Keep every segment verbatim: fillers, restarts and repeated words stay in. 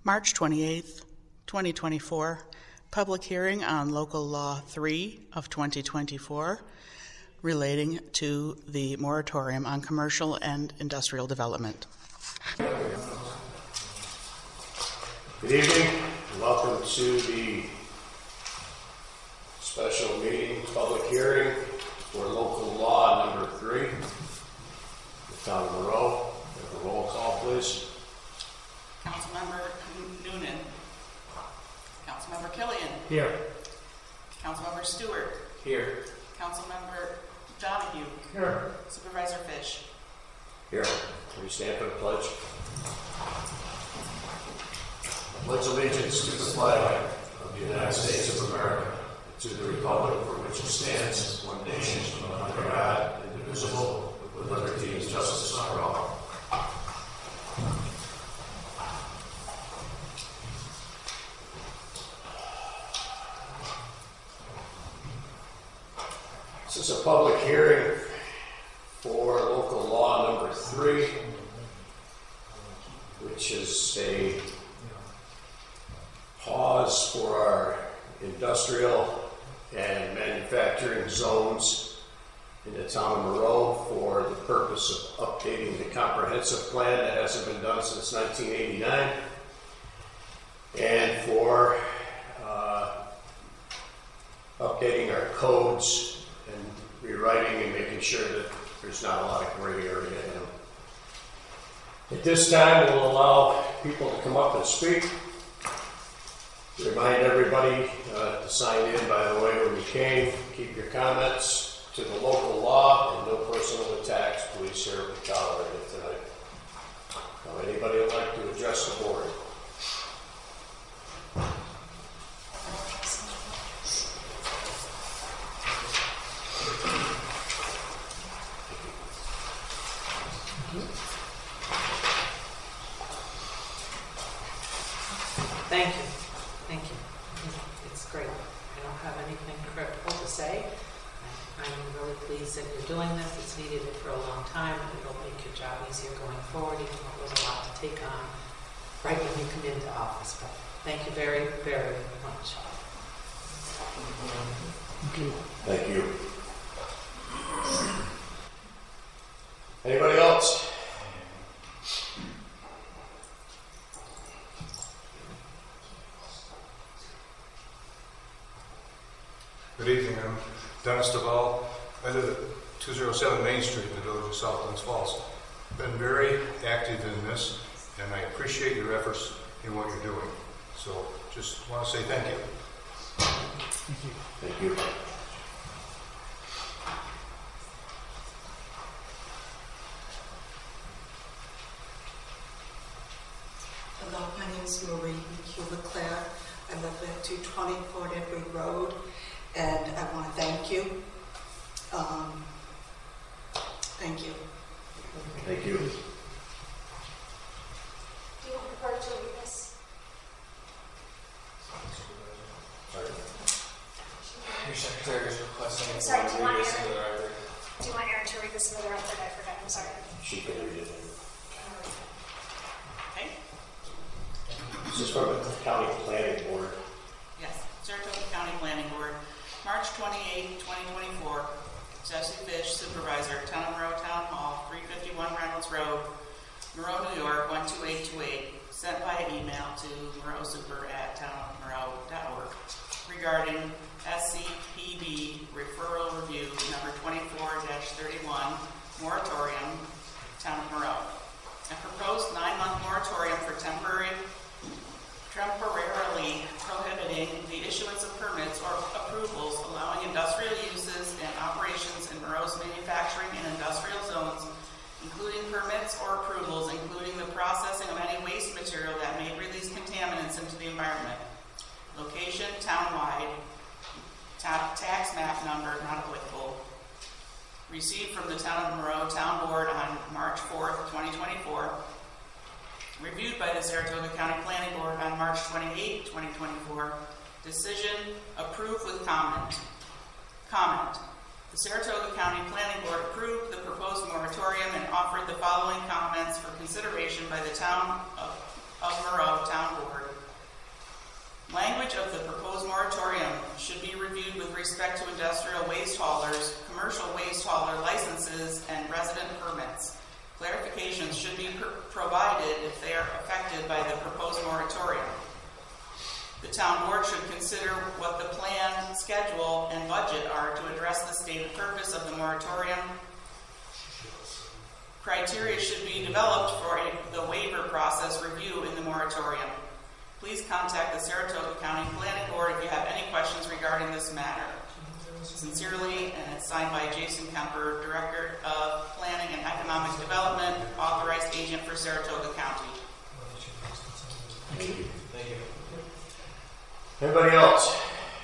March twenty-eighth, twenty twenty-four, public hearing on Local Law three of twenty twenty-four relating to the moratorium on commercial and industrial development. Good evening, and welcome to the special meeting, public hearing for Local Law number three, the town of Monroe. Have a roll call, please. Councilmember Noonan. Councilmember Killian. Here. Councilmember Stewart. Here. Councilmember Donahue. Here. Supervisor Fish. Here. Will you stand for the pledge? I pledge allegiance to the flag of the United States of America, to the republic for which it stands, one nation, under God, indivisible, with liberty and justice for all. This is a public hearing for Local Law number three, which is a pause for our industrial and manufacturing zones in the town of Monroe for the purpose of updating the comprehensive plan that hasn't been done since nineteen eighty-nine, and for uh, updating our codes and rewriting and making sure that there's not a lot of gray area in them. At this time, we'll allow people to come up and speak. Remind everybody uh, to sign in, by the way, when you came. Keep your comments to the local law and no personal attacks. Please here at the tolerated tonight. Now, anybody would like to address the board? Thank you. Thank you. It's great. I don't have anything critical to say. I'm really pleased that you're doing this. It's needed it for a long time. It'll make your job easier going forward, even though it was a lot to take on right when you come into office. But thank you very, very much. Thank you. Thank you. Anybody else? Good evening, I'm Dennis Duvall. I live at two oh seven Main Street in the village of South Glens Falls. Been very active in this, and I appreciate your efforts in what you're doing. So just want to say thank you. Thank you. Thank you. Hello, my name is Marie McHugh LeClaire. I live at two twenty Fort Edward Road, and I want to thank you. Um, thank you. Thank you. Do you want the clerk to read this? Sorry. Your secretary is requesting I'm it. sorry, do you want Read this Aaron? into the record. Do you want Aaron to read this into the record? I forgot. I'm sorry. She can read it. Okay? This is from the County Planning Board. Yes. Saratoga County Planning Board, March twenty-eighth, twenty twenty-four. Jesse Fish, Supervisor, Town of Monroe Town Hall, three fifty-one Reynolds Road, Monroe, New York, one two eight two eight. Sent via email to monroesuper at town of monroe dot org regarding S C P D referral review number twenty-four dash thirty-one, moratorium, Town of Monroe. A proposed nine-month moratorium for temporary, temporarily prohibiting the issuance of permits or approvals allowing industrial uses and operations in Monroe's manufacturing and industrial zones, including permits or approvals, including the processing of any waste material that may release contaminants into the environment. Location, townwide. Ta- tax map number, not applicable. Received from the Town of Monroe Town Board on March fourth, twenty twenty-four. Reviewed by the Saratoga County Planning Board on March twenty-eighth, twenty twenty-four. Decision approved with comment. Comment. The Saratoga County Planning Board approved the proposed moratorium and offered the following comments for consideration by the Town of, of Monroe Town Board the proposed moratorium. The town board should consider what the plan, schedule, and budget are to address the stated purpose of the moratorium. Criteria should be developed for a, the waiver process review in the moratorium. Please contact the Saratoga County Planning Board if you have any questions regarding this matter. Sincerely, and it's signed by Jason Kemper, Director of Planning and Economic Development, Authorized Agent for Saratoga County. Thank you. Thank you. Anybody else?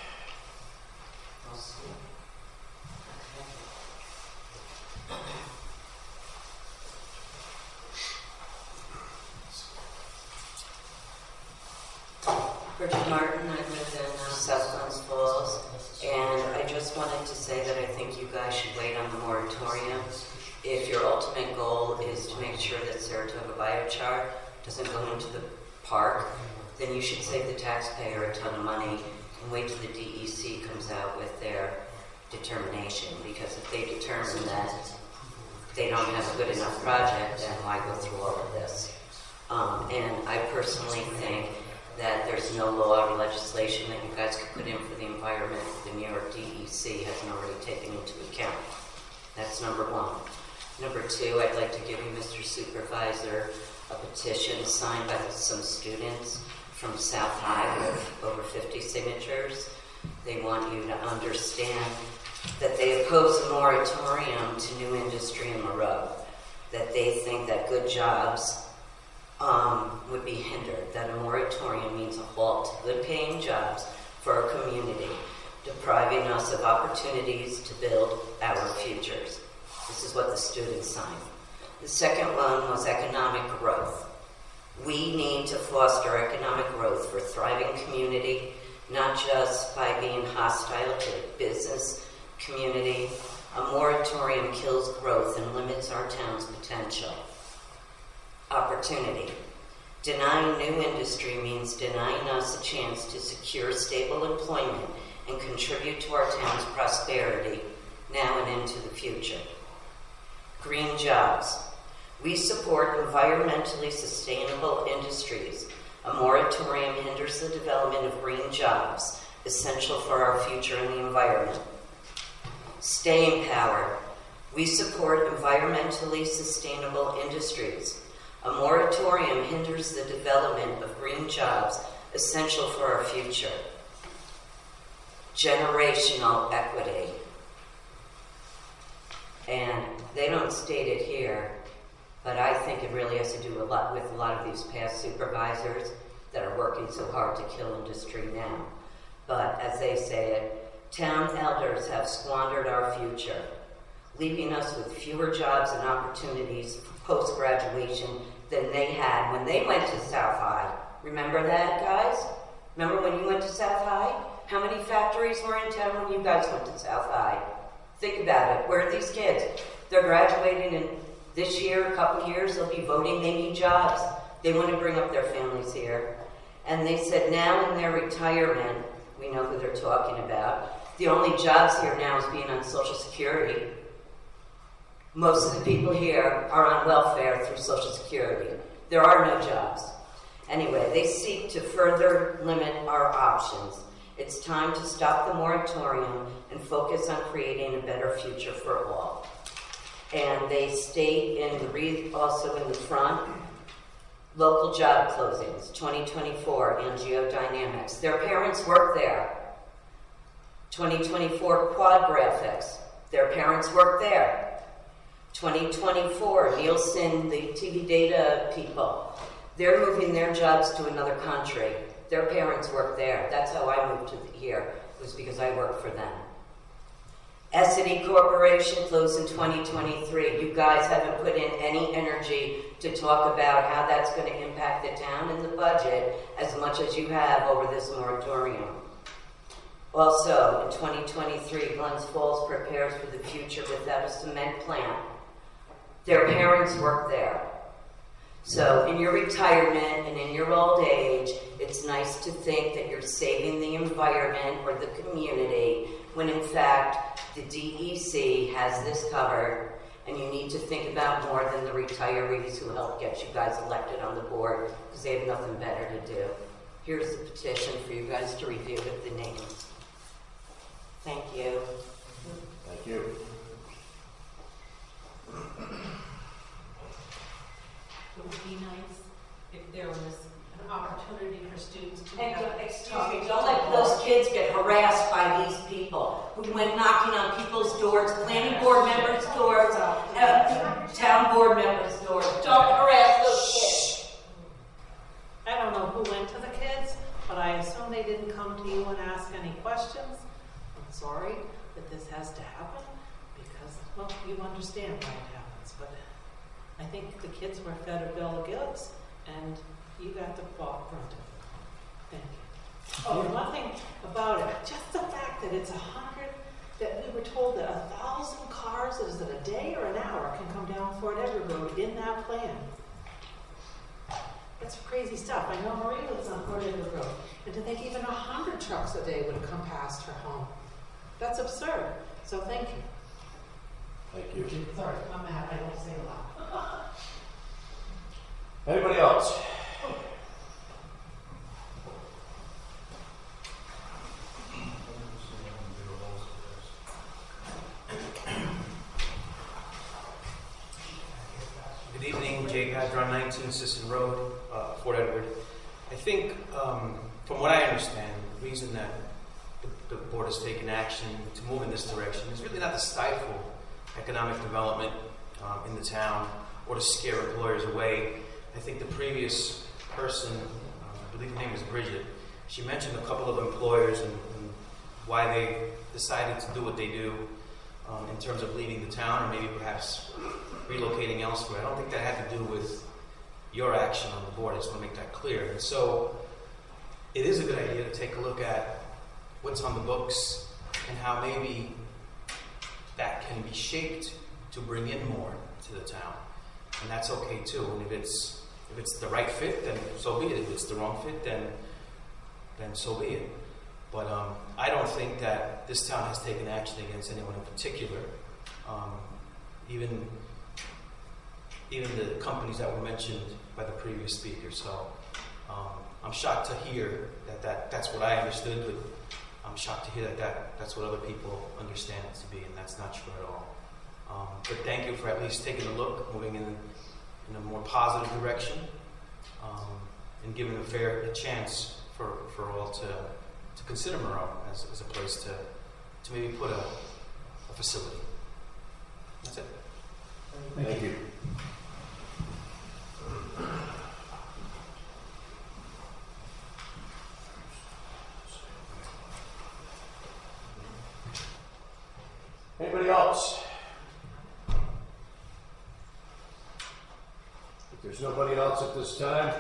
Bridget Martin, I live in uh, South Glens Falls, and I just wanted to say that I think you guys should wait on the moratorium. If your ultimate goal is to make sure that Saratoga Biochar doesn't go into the park, then you should save the taxpayer a ton of money and wait till the D E C comes out with their determination, because if they determine that they don't have a good enough project, then why go through all of this? Um, and I personally think that there's no law or legislation that you guys could put in for the environment the New York D E C hasn't already taken into account. That's number one. Number two, I'd like to give you, Mister Supervisor, a petition signed by some students from South High with over fifty signatures. They want you to understand that they oppose a moratorium to new industry in Moreau, that they think that good jobs Um, would be hindered, that a moratorium means a halt to good-paying jobs for our community, depriving us of opportunities to build our futures. This is what the students signed. The second one was economic growth. We need to foster economic growth for a thriving community, not just by being hostile to the business community. A moratorium kills growth and limits our town's potential. Opportunity. Denying new industry means denying us a chance to secure stable employment and contribute to our town's prosperity now and into the future. Green jobs. We support environmentally sustainable industries. A moratorium hinders the development of green jobs, essential for our future in the environment. Staying power. We support environmentally sustainable industries. A moratorium hinders the development of green jobs, essential for our future. Generational equity. And they don't state it here, but I think it really has to do a lot with a lot of these past supervisors that are working so hard to kill industry now. But as they say it, town elders have squandered our future, leaving us with fewer jobs and opportunities post-graduation than they had when they went to South High. Remember that, guys? Remember when you went to South High? How many factories were in town when you guys went to South High? Think about it. Where are these kids? They're graduating in this year, a couple years, they'll be voting, they need jobs. They want to bring up their families here. And they said now in their retirement, we know who they're talking about, the only jobs here now is being on Social Security. Most of the people here are on welfare through Social Security. There are no jobs. Anyway, they seek to further limit our options. It's time to stop the moratorium and focus on creating a better future for all. And they state in the read also in the front, local job closings, twenty twenty-four, Angiodynamics. Their parents work there. twenty twenty-four, Quad Graphics. Their parents work there. twenty twenty-four, Nielsen, the T V data people. They're moving their jobs to another country. Their parents work there. That's how I moved to here. It was because I worked for them. Essity Corporation closed in twenty twenty-three. You guys haven't put in any energy to talk about how that's going to impact the town and the budget as much as you have over this moratorium. Also, in twenty twenty-three, Glens Falls prepares for the future without a cement plant. Their parents work there. So in your retirement and in your old age, it's nice to think that you're saving the environment or the community when in fact the D E C has this covered And you need to think about more than the retirees who helped get you guys elected on the board, because they have nothing better to do. Here's the petition for you guys to review with the names. Thank you. Thank you. It would be nice if there was an opportunity for students to And have. don't- excuse me, don't let those kids get harassed by these people who went knocking on people's doors, planning board members' doors, uh, town board members' doors. Don't harass those kids. I don't know who went to the kids, but I assume they didn't come to you and ask any questions. I'm sorry that this has to happen because, well, you understand why it happens, but I think the kids were fed a bill of goods and you got the fault front of it. Thank you. Oh, and one thing about it, just the fact that it's a hundred, that we were told that a thousand cars, is it a day or an hour, can come down Fort Edward Road in that plan. That's crazy stuff. I know Marie lives on Fort Edward Road. And to think even a hundred trucks a day would come past her home. That's absurd. So thank you. Thank you. Sorry, I'm mad. I don't say a lot. Anybody else? Good evening, Jay Padron, nineteen Sisson Road, uh, Fort Edward. I think, um, from what I understand, the reason that the, the board has taken action to move in this direction is really not to stifle economic development um, in the town or to scare employers away. I think the previous person, uh, I believe her name is Bridget, she mentioned a couple of employers and, and why they decided to do what they do um, in terms of leaving the town or maybe perhaps relocating elsewhere. I don't think that had to do with your action on the board. I just want to make that clear. And so it is a good idea to take a look at what's on the books and how maybe that can be shaped to bring in more to the town. And that's okay too. And if it's if it's the right fit, then so be it. If it's the wrong fit, then then so be it. But um, I don't think that this town has taken action against anyone in particular. Um, even even the companies that were mentioned by the previous speaker. So um, I'm shocked to hear that, that that's what I understood, but I'm shocked to hear that, that that's what other people understand it to be, and that's not true at all. Um, but thank you for at least taking a look, moving in, in a more positive direction, um, and giving a fair a chance for, for all to, to consider Moreau as, as a place to, to maybe put a, a facility. That's it. Thank you. Anybody else? If there's nobody else at this time,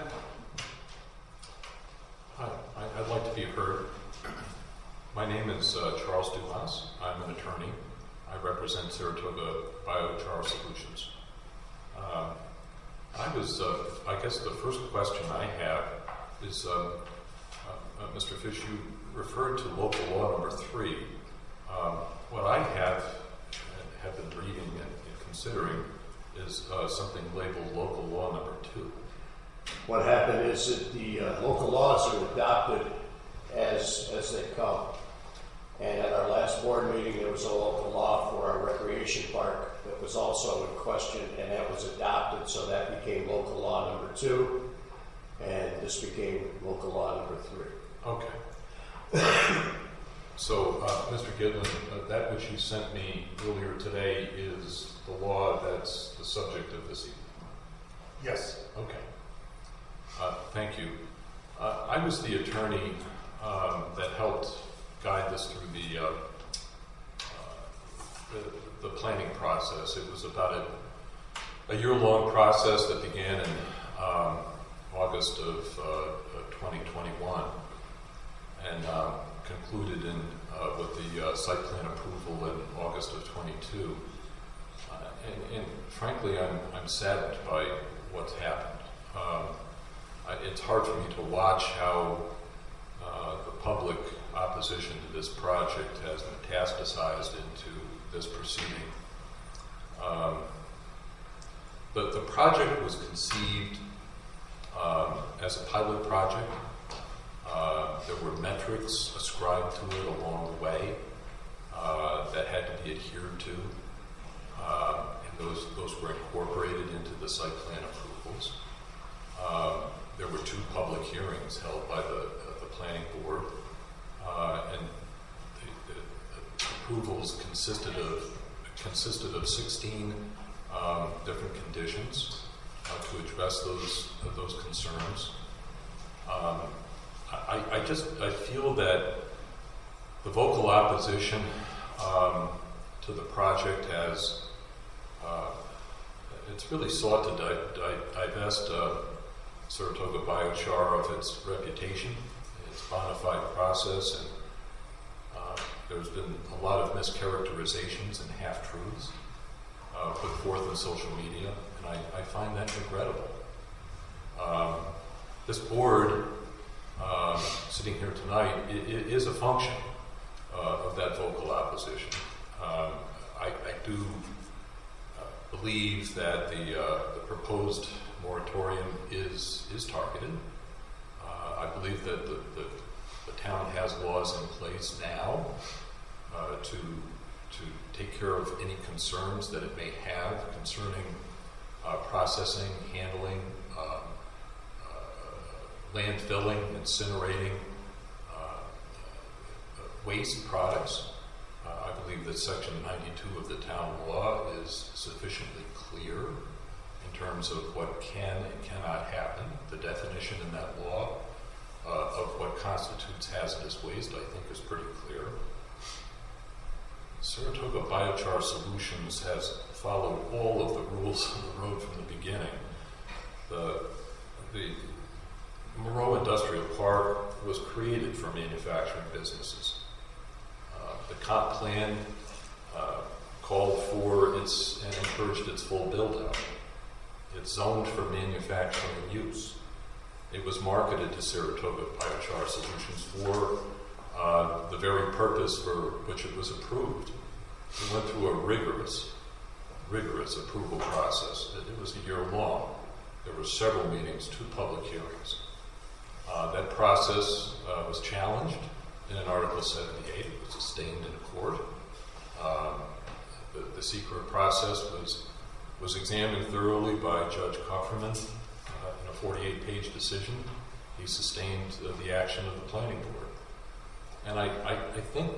Hi, I- I'd like to be heard. My name is uh, Charles Dumas. I'm an attorney. I represent Saratoga Biochar Solutions. Um, I was, uh, I guess the first question I have is, um, uh, uh, Mister Fish, you referred to local law number three. Um, what I have have been reading and, and considering is uh, something labeled local law number two. what happened is that the uh, local laws are adopted as as they come. And at our last board meeting, there was a local law for our recreation park that was also in question, and that was adopted, so that became local law number two, and this became local law number three. Okay. So, uh, Mister Gitlin, uh, that which you sent me earlier today is the law that's the subject of this evening? Yes. Okay. Uh, thank you. Uh, I was the attorney um, that helped guide this through the, uh, uh, the, the planning process. It was about a, a year-long process that began in um, August of uh, twenty twenty-one and uh, concluded in uh, with the uh, site plan approval in August of twenty-two. Uh, and, and frankly, I'm, I'm saddened by what's happened. Um, I, it's hard for me to watch how uh, the public opposition to this project has metastasized into this proceeding. Um, the, the project was conceived um, as a pilot project. Uh, there were metrics ascribed to it along the way uh, that had to be adhered to, uh, and those, those were incorporated into the site plan approvals. Um, there were two public hearings held by the, uh, the planning board, uh, and the, the, the approvals consisted of consisted of sixteen um, different conditions uh, to address those uh, those concerns. Um, I, I just I feel that the vocal opposition um, to the project has uh, it's really sought to di- di- divest uh, Saratoga Biochar of its reputation, its bona fide process, and uh, there's been a lot of mischaracterizations and half-truths uh, put forth in social media, and I, I find that regrettable. Um, this board, um, sitting here tonight, i- i- is a function uh, of that vocal opposition. Um, I, I do uh, believe that the, uh, the proposed moratorium is is targeted. Uh, I believe that the, the, the town has laws in place now uh, to to take care of any concerns that it may have concerning uh, processing, handling, um, uh, landfilling, incinerating uh, uh, waste products. Uh, I believe that Section ninety-two of the town law is sufficiently clear in terms of what can and cannot happen. The definition in that law uh, of what constitutes hazardous waste, I think, is pretty clear. Saratoga Biochar Solutions has followed all of the rules of the road from the beginning. The, the Moreau Industrial Park was created for manufacturing businesses. Uh, the comp plan uh, called for its and encouraged its full build-out. It's zoned for manufacturing use. It was marketed to Saratoga Biochar Solutions for uh, the very purpose for which it was approved. It went through a rigorous, rigorous approval process. It was a year long. There were several meetings, two public hearings. Uh, that process uh, was challenged in an Article seventy-eight. It was sustained in court. Um, the, the secret process was was examined thoroughly by Judge Kupferman uh, in a forty-eight page decision. He sustained uh, the action of the planning board. And I, I, I think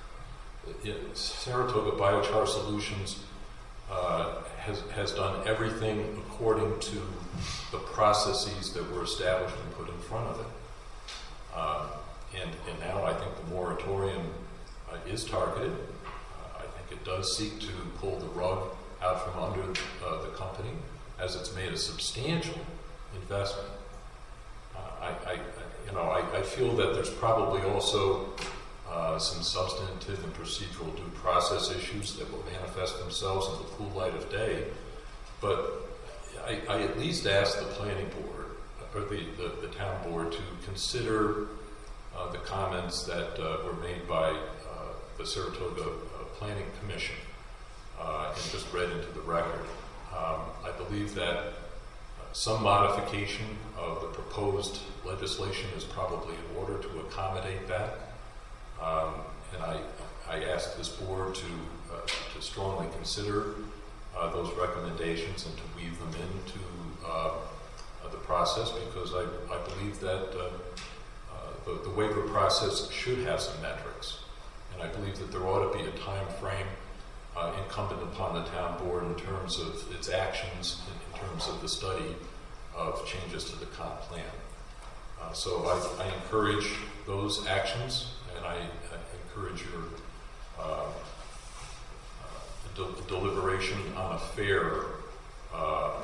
it, Saratoga Biochar Solutions uh, has, has done everything according to the processes that were established and put in front of it. Uh, and, and now I think the moratorium uh, is targeted. Uh, I think it does seek to pull the rug out from under uh, the company, as it's made a substantial investment. Uh, I, I, you know, I, I feel that there's probably also uh, some substantive and procedural due process issues that will manifest themselves in the cool light of day. But I, I at least ask the planning board, or the, the, the town board, to consider uh, the comments that uh, were made by uh, the Saratoga uh, Planning Commission. Uh, and just read into the record. Um, I believe that uh, some modification of the proposed legislation is probably in order to accommodate that. Um, and I, I ask this board to, uh, to strongly consider uh, those recommendations and to weave them into uh, uh, the process, because I, I believe that uh, uh, the, the waiver process should have some metrics. And I believe that there ought to be a time frame Uh, incumbent upon the town board in terms of its actions, in, in terms of the study of changes to the comp plan. Uh, so I, I encourage those actions, and I, I encourage your uh, uh, de- deliberation on a fair uh,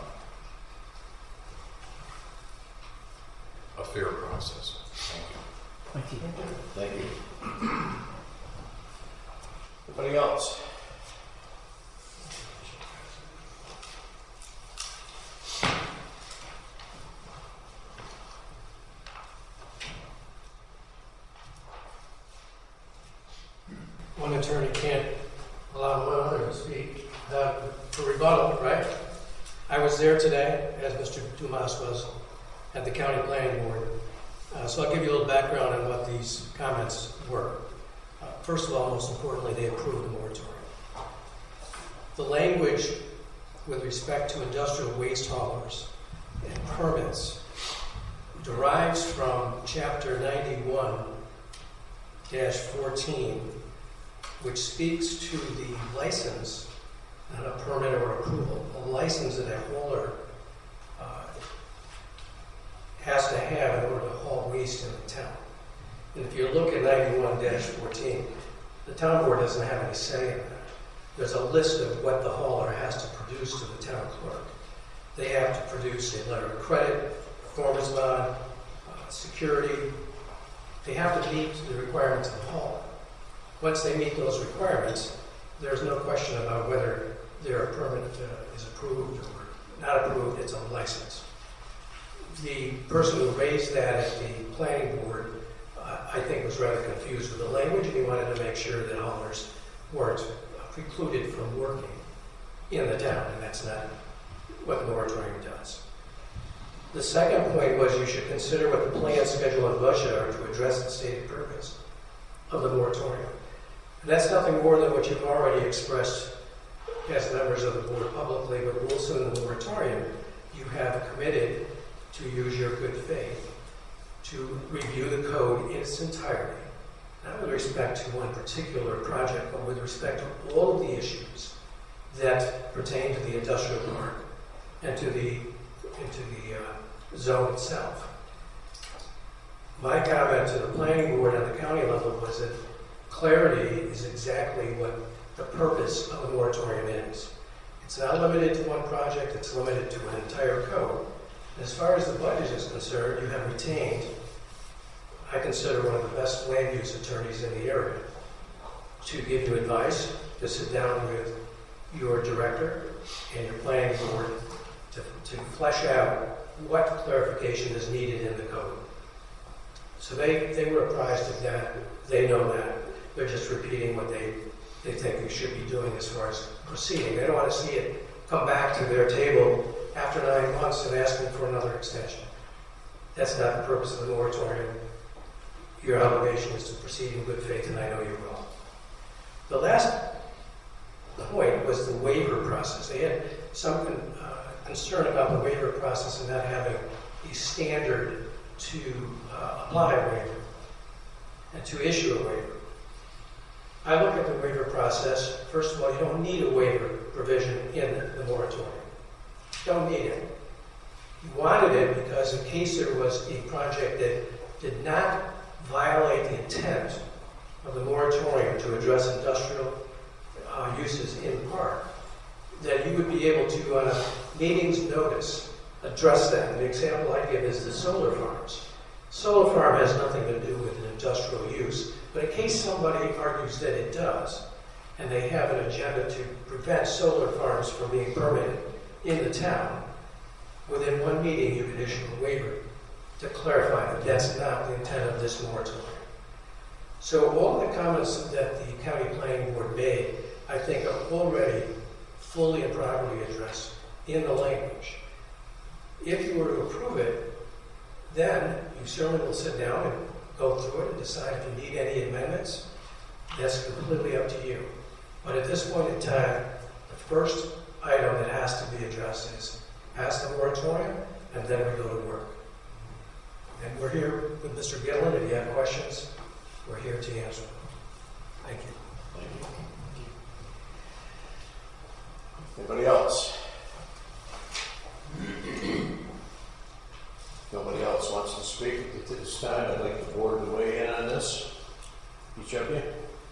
a fair process. Thank you. Thank you. Thank you. Anybody else? One attorney can't allow another to speak. That for rebuttal, right? I was there today, as Mister Dumas was, at the County Planning Board. Uh, so I'll give you a little background on what these comments were. Uh, first of all, most importantly, they approved the moratorium. The language with respect to industrial waste haulers and permits derives from Chapter ninety-one dash fourteen, which speaks to the license, not a permit or approval, a license that a hauler uh, has to have in order to haul waste in the town. And if you look at ninety-one dash fourteen, the town board doesn't have any say in that. There's a list of what the hauler has to produce to the town clerk. They have to produce a letter of credit, performance bond, uh, security. They have to meet the requirements of the hauler. Once they meet those requirements, there's no question about whether their permit uh, is approved or not approved. It's a license. The person who raised that at the planning board, uh, I think, was rather confused with the language, and he wanted to make sure that haulers weren't precluded from working in the town, and that's not what the moratorium does. The second point was you should consider what the plan, schedule, and budget are to address the stated purpose of the moratorium. And that's nothing more than what you've already expressed as members of the board publicly, but also in the moratorium, you have committed to use your good faith to review the code in its entirety, not with respect to one particular project, but with respect to all of the issues that pertain to the industrial park and to the, into the uh, zone itself. My comment to the planning board at the county level was that clarity is exactly what the purpose of the moratorium is. It's not limited to one project, it's limited to an entire code. And as far as the budget is concerned, you have retained, I consider, one of the best land use attorneys in the area to give you advice, to sit down with your director and your planning board to, to flesh out what clarification is needed in the code. So they, they were apprised of that. They know that. They're just repeating what they, they think we should be doing as far as proceeding. They don't want to see it come back to their table after nine months and asking for another extension. That's not the purpose of the moratorium. Your obligation is to proceed in good faith, and I know you will. The last point was the waiver process. They had some uh, concern about the waiver process and not having a standard to uh, apply a waiver and to issue a waiver. I look at the waiver process. First of all, you don't need a waiver provision in the moratorium. You don't need it. You wanted it because in case there was a project that did not violate the intent of the moratorium to address industrial uh, uses in the park, that you would be able to, on a meeting's notice, address that. And the example I give is the solar farms. Solar farm has nothing to do with an industrial use, but in case somebody argues that it does, and they have an agenda to prevent solar farms from being permitted in the town, within one meeting you can issue a waiver to clarify that that's not the intent of this moratorium. So all the comments that the county planning board made, I think, are already fully and properly addressed in the language. If you were to approve it, then you certainly will sit down and go through it and decide if you need any amendments. That's completely up to you. But at this point in time, the first item that has to be addressed is pass the moratorium, and then we go to work. And we're here with Mister Gillen. If you have questions, we're here to answer them. Thank you. Thank you. Anybody else? Nobody else wants to speak at this time. I'd like the board to weigh in on this. Each of you.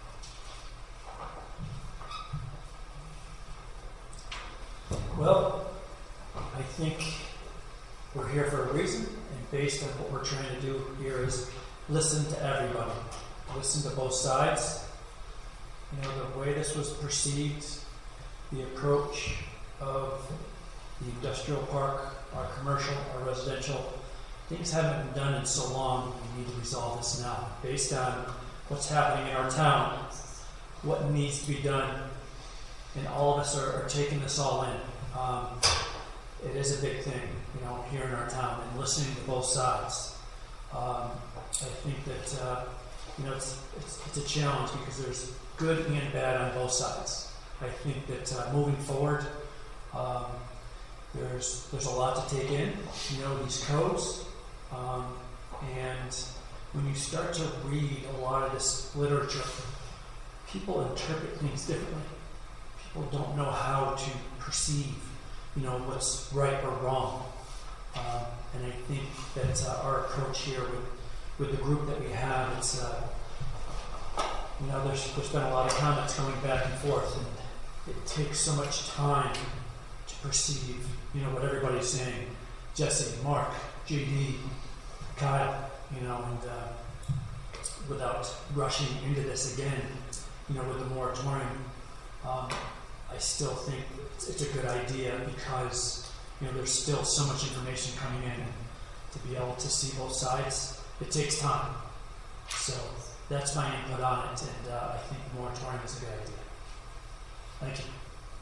Well, I think we're here for a reason, and based on what we're trying to do here is listen to everybody. Listen to both sides. You know, the way this was perceived, the approach of the industrial park, our commercial, our residential, things haven't been done in so long. We need to resolve this now. Based on what's happening in our town, what needs to be done and all of us are, are taking this all in. Um, it is a big thing, you know, here in our town, and listening to both sides. Um, I think that uh, you know it's, it's it's a challenge because there's good and bad on both sides. I think that uh, moving forward, um, there's there's a lot to take in. You know, these codes, um, and when you start to read a lot of this literature, people interpret things differently. People don't know how to perceive, you know, what's right or wrong. Um, and I think that uh, our approach here with, with the group that we have, it's, uh, you know, there's, there's been a lot of comments going back and forth, and it takes so much time to perceive, you know, what everybody's saying. Jesse, Mark, J D, Kyle, you know, and uh, without rushing into this again, you know, with the moratorium, um, I still think it's, it's a good idea because, you know, there's still so much information coming in, and to be able to see both sides, it takes time. So that's my input on it, and uh, I think moratorium is a good idea. Thank you.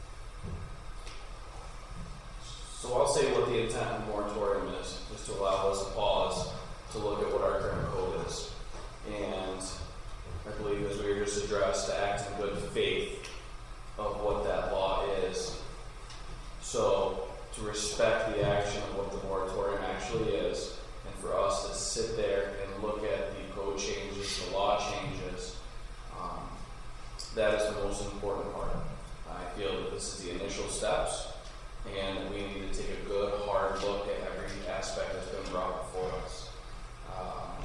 So I'll say what the intent of moratorium is, is to allow us to pause to look at what our current code is. And I believe, as we were just addressed, to act in good faith of what that law is. So to respect the action of what the moratorium actually is, and for us to sit there and look at the code changes, the law changes, um, that is the most important part. I feel that this is the initial steps, and we need to take a good, hard look at every aspect that's been brought before us. Um,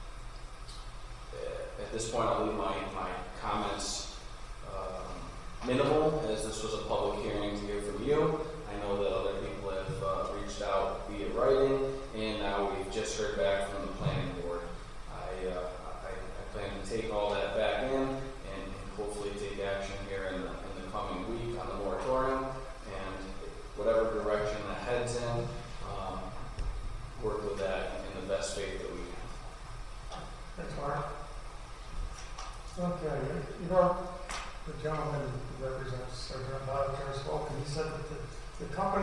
at this point, I'll leave my, my comments um, minimal, as this was a public hearing to hear from you. I know that other people have uh, reached out via writing, and now we've just heard back from the planning board. I, uh, I, I plan to take all that back in and, and hopefully take action here in the, in the coming week on the moratorium, and whatever direction that heads in, um, work with that in the best faith that we can. Thanks, Mark. Okay, you know, the gentleman who represents Sergeant Biochar spoke, and he said that the The company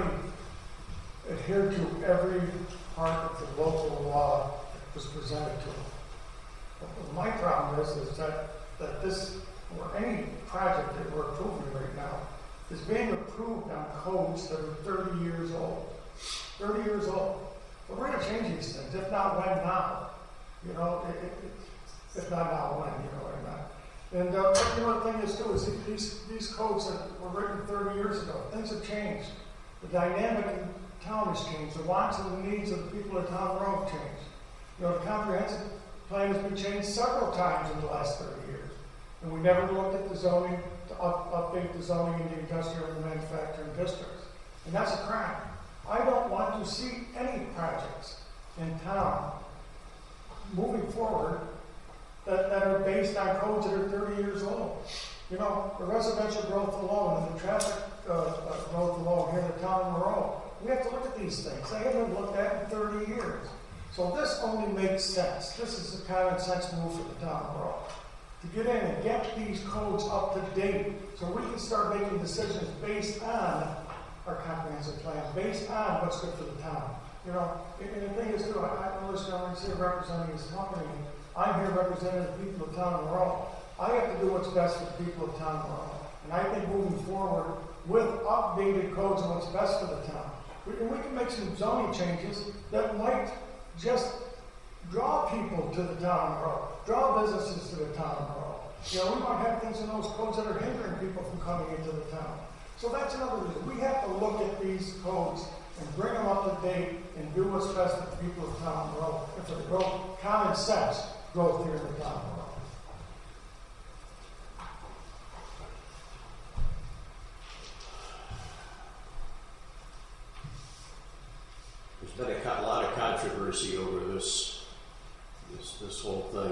adhered to every part of the local law that was presented to them. But my problem is, is that, that this, or any project that we're approving right now, is being approved on codes that are thirty years old. thirty years old. But we're going to change these things, if not when, now. You know, it, it, it, if not now, when, you know what I mean? And uh, you know, the thing is, too, is these, these codes that were written thirty years ago, things have changed. The dynamic in town has changed. The wants and the needs of the people of town road have changed. You know, the comprehensive plan has been changed several times in the last thirty years. And we never looked at the zoning, to up, update the zoning in the industrial and manufacturing districts. And that's a crime. I don't want to see any projects in town moving forward that, that are based on codes that are thirty years old. You know, the residential growth alone and the traffic uh, uh, growth alone here in the town of Monroe, we have to look at these things. They haven't been looked at in thirty years. So this only makes sense. This is a common sense move for the town of Monroe. To get in and get these codes up to date so we can start making decisions based on our comprehensive plan, based on what's good for the town. You know, and, and the thing is, too, I, I know this gentleman's here representing his company. I'm here representing the people of town of Monroe. I have to do what's best for the people of town of Monroe. And I think moving forward with updated codes on what's best for the town, we can, we can make some zoning changes that might just draw people to the town of Monroe, draw businesses to the town of Monroe. You know, we might have things in those codes that are hindering people from coming into the town. So that's another reason. We have to look at these codes and bring them up to date and do what's best for the people of town of Monroe and for the growth, common sense growth here in the town of Monroe. There's been a co- lot of controversy over this, this, this whole thing.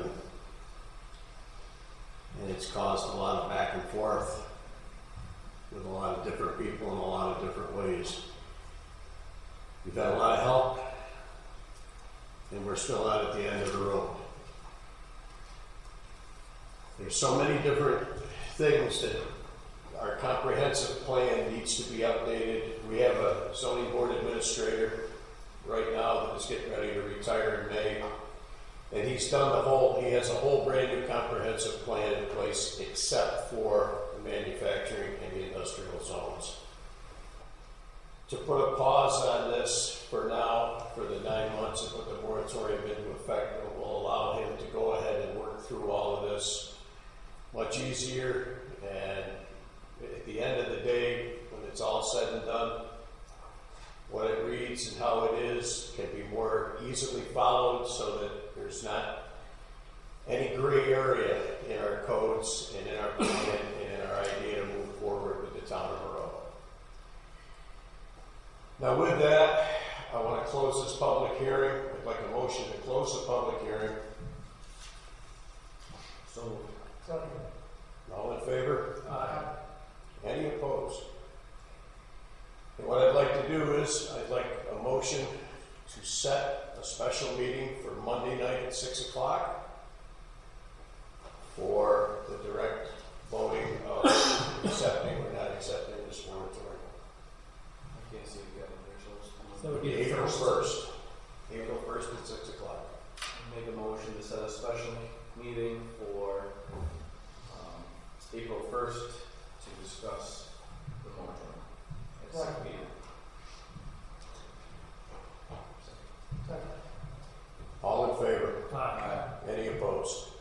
And it's caused a lot of back and forth with a lot of different people in a lot of different ways. We've had a lot of help, and we're still out at the end of the road. There's so many different things that our comprehensive plan needs to be updated. We have a zoning board administrator right now that is getting ready to retire in May. And he's done the whole, he has a whole brand new comprehensive plan in place except for the manufacturing and the industrial zones. To put a pause on this for now, for the nine months and put the moratorium into effect, it will allow him to go ahead and work through all of this much easier. And at the end of the day, when it's all said and done, what it reads and how it is can be more easily followed so that there's not any gray area in our codes and in our plan and in our idea to move forward with the town of Monroe. Now with that, I want to close this public hearing. I'd like a motion to close the public hearing. So, Second. all in favor? Aye. Any opposed? And what I'd like to do is, I'd like a motion to set a special meeting for Monday night at six o'clock for the direct voting of accepting or not accepting this moratorium. I can't see it yet. There's That would be the April first. first. April first at six o'clock. Make a motion to set a special meeting for um, April first to discuss the moratorium. At six Right. p m. Second. All in favor? Aye. Any opposed?